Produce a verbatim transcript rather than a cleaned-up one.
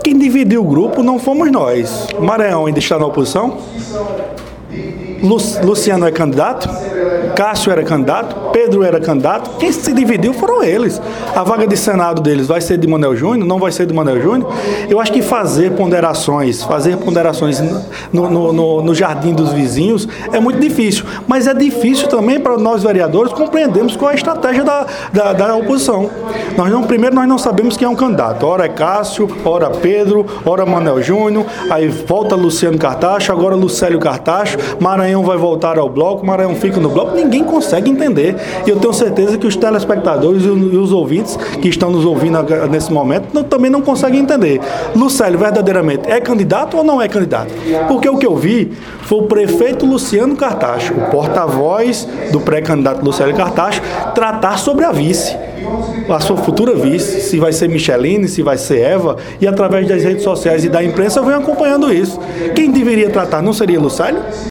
Quem dividiu o grupo não fomos nós. Maranhão ainda está na oposição. Lu- Luciano é candidato, Cássio era candidato, Pedro era candidato. Quem se dividiu foram eles. A vaga de Senado deles vai ser de Manuel Júnior, não vai ser de Manuel Júnior. Eu acho que fazer ponderações, fazer ponderações no, no, no, no jardim dos vizinhos é muito difícil. Mas é difícil também para nós vereadores compreendermos qual é a estratégia da, da, da oposição. Nós não, primeiro, nós não sabemos quem é um candidato. Ora é Cássio, ora Pedro, ora Manuel Júnior, aí volta Luciano Cartacho, agora Lucélio Cartacho, Maranhão vai voltar ao bloco, Maranhão fica no bloco, ninguém consegue entender. E eu tenho certeza que os telespectadores e os ouvintes que estão nos ouvindo nesse momento não, também não conseguem entender. Lucélio verdadeiramente é candidato ou não é candidato? Porque o que eu vi foi o prefeito Luciano Cartacho, o porta-voz do pré-candidato Lucélio Cartacho, tratar sobre a vice. A sua futura vice, se vai ser Micheline, se vai ser Eva, e através das redes sociais e da imprensa eu venho acompanhando isso. Quem deveria tratar não seria Lucélio?